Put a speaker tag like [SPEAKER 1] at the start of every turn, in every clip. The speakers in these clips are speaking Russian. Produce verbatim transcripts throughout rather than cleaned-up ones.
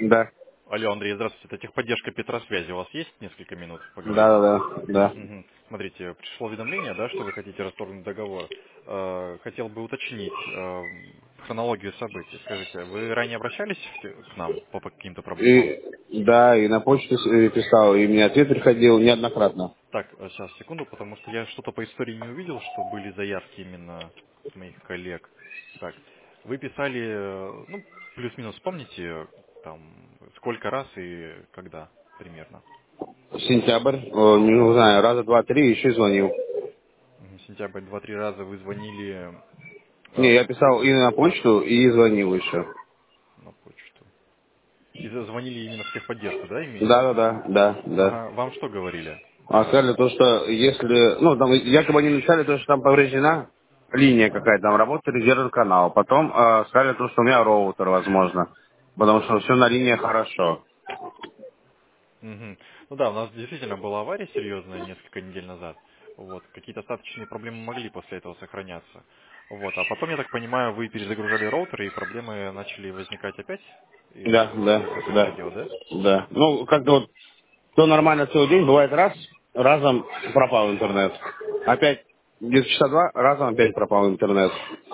[SPEAKER 1] Да.
[SPEAKER 2] Алло, Андрей, здравствуйте. Это техподдержка Петросвязи. У вас есть несколько минут поговорить?
[SPEAKER 1] Да, да, да, да.
[SPEAKER 2] Мгм. Смотрите, пришло уведомление, да, что вы хотите расторгнуть договор. Э, Хотел бы уточнить э, хронологию событий. Скажите, вы ранее обращались в те- к нам по по каким-то проблемам?
[SPEAKER 1] И, да, и на почту с- э, писал, и мне ответ приходил неоднократно.
[SPEAKER 2] Так, э, сейчас, секунду, потому что я что-то по истории не увидел, что были заявки именно от моих коллег. Так, вы писали, э, ну, плюс-минус, помните, там, сколько раз и когда примерно?
[SPEAKER 1] Сентябрь, о, не знаю, раза два-три еще звонил.
[SPEAKER 2] Мгм, Сентябрь два-три раза вы звонили
[SPEAKER 1] Не,
[SPEAKER 2] э,
[SPEAKER 1] я писал и на почту, и звонил еще.
[SPEAKER 2] на почту. И за- звонили именно в техподдержку, да, имеется в
[SPEAKER 1] Да, да,
[SPEAKER 2] виду?
[SPEAKER 1] да, да, да.
[SPEAKER 2] Ага, вам что говорили?
[SPEAKER 1] А сказали то, что если, ну, там якобы они написали то, что там повреждена линия какая-то, там работает резервный канал. Потом э, сказали то, что у меня роутер, возможно. Потому что все на линии хорошо.
[SPEAKER 2] Мгм. Ну да, у нас действительно была авария серьезная несколько недель назад. Вот, какие-то остаточные проблемы могли после этого сохраняться. Вот, а потом, я так понимаю, вы перезагружали роутер, и проблемы начали возникать опять
[SPEAKER 1] Да,
[SPEAKER 2] из-за
[SPEAKER 1] да,
[SPEAKER 2] из-за этого
[SPEAKER 1] да,
[SPEAKER 2] дела, да?
[SPEAKER 1] да. Ну, как-то вот все нормально целый день, бывает раз, разом пропал интернет. Опять где-то часа два, разом опять пропал интернет.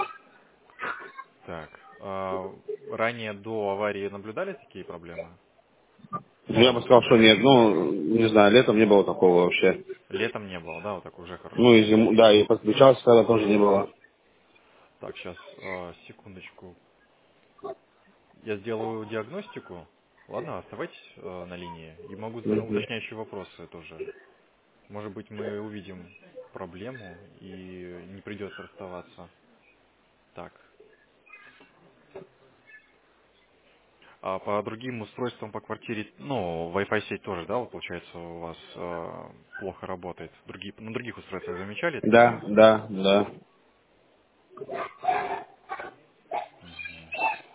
[SPEAKER 2] Так, а ранее до аварии наблюдали такие проблемы?
[SPEAKER 1] Я бы сказал, что нет. Ну, не знаю, летом не было такого вообще.
[SPEAKER 2] Летом не было, да, вот так уже
[SPEAKER 1] Ну,
[SPEAKER 2] хорошо.
[SPEAKER 1] и зиму, да, и подключался, когда тоже не было.
[SPEAKER 2] Так, сейчас, секундочку. Я сделаю диагностику. Ладно, оставайтесь э, на линии. И могу задать
[SPEAKER 1] Мгм.
[SPEAKER 2] уточняющие вопросы тоже. Может быть, мы увидим проблему и не придется расставаться. Так. А по другим устройствам по квартире, ну, Wi-Fi сеть тоже, да, вот получается у вас э, плохо работает. Другие, на других устройствах замечали
[SPEAKER 1] Да,
[SPEAKER 2] такое?
[SPEAKER 1] да, да.
[SPEAKER 2] Мгм.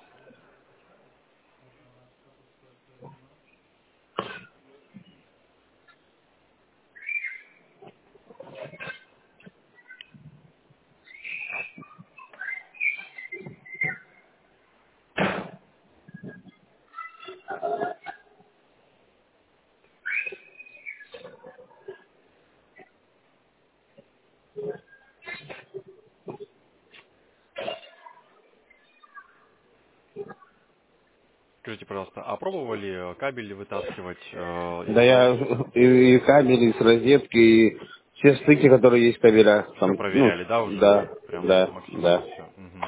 [SPEAKER 2] Скажите, пожалуйста, а пробовали э, кабель вытаскивать э, из
[SPEAKER 1] Да я
[SPEAKER 2] роутера?
[SPEAKER 1] и, и кабели, и с розетки, и все стыки, которые есть в кабелях.
[SPEAKER 2] Все
[SPEAKER 1] Там, ну,
[SPEAKER 2] проверяли, да, уже?
[SPEAKER 1] да,
[SPEAKER 2] Прям
[SPEAKER 1] да,
[SPEAKER 2] максимально
[SPEAKER 1] да.
[SPEAKER 2] все. Мгм.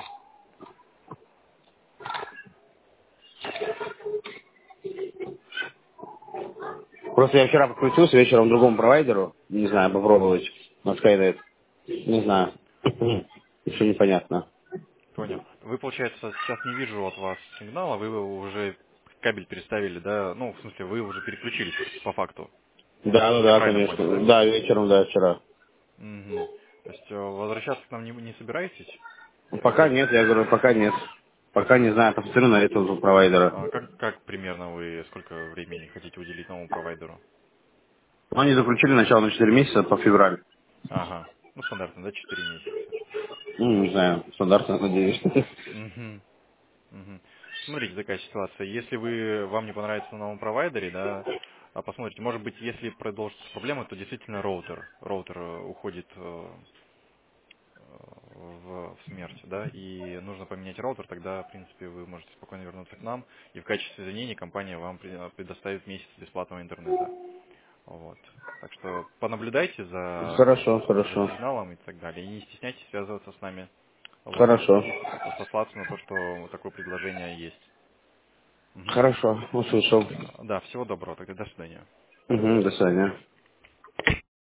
[SPEAKER 1] Просто я вчера подключился вечером к другому провайдеру. Не знаю, попробовать на Skynet. Не знаю. Еще непонятно.
[SPEAKER 2] Понял. Вы, получается, сейчас не вижу от вас сигнала, вы уже кабель переставили, да? Ну, в смысле, вы уже переключились по факту.
[SPEAKER 1] Да, да,
[SPEAKER 2] Я
[SPEAKER 1] да,
[SPEAKER 2] правильно понял,
[SPEAKER 1] конечно.
[SPEAKER 2] да?
[SPEAKER 1] Да, вечером, да, вчера.
[SPEAKER 2] Мгм. То есть э, возвращаться к нам не, не собираетесь?
[SPEAKER 1] Пока
[SPEAKER 2] Когда?
[SPEAKER 1] нет, я говорю, пока нет. Пока не знаю, посмотрю на этого провайдера.
[SPEAKER 2] А как, как примерно вы, сколько времени хотите уделить новому провайдеру?
[SPEAKER 1] Ну, они заключили начало на четыре месяца по февраль.
[SPEAKER 2] Ага. Ну, стандартно, да, четыре месяца.
[SPEAKER 1] Ну, не знаю, стандартно, надеюсь.
[SPEAKER 2] Мгм. Мгм. Смотрите, такая ситуация. Если вы, вам не понравится на новом провайдере, да, а посмотрите, может быть, если продолжится проблема, то действительно роутер. Роутер э, уходит э, в, в смерть, да, и нужно поменять роутер, тогда, в принципе, вы можете спокойно вернуться к нам, и в качестве извинений компания вам пре- предоставит месяц бесплатного интернета. Вот. Так что понаблюдайте за,
[SPEAKER 1] Хорошо,
[SPEAKER 2] за
[SPEAKER 1] хорошо.
[SPEAKER 2] сигналом и так далее. И не стесняйтесь связываться с нами. Вот.
[SPEAKER 1] Хорошо.
[SPEAKER 2] И сослаться на то, что вот такое предложение есть. Мгм.
[SPEAKER 1] Хорошо, услышал.
[SPEAKER 2] А, Да, всего доброго. Тогда до свидания.
[SPEAKER 1] Угу, до свидания.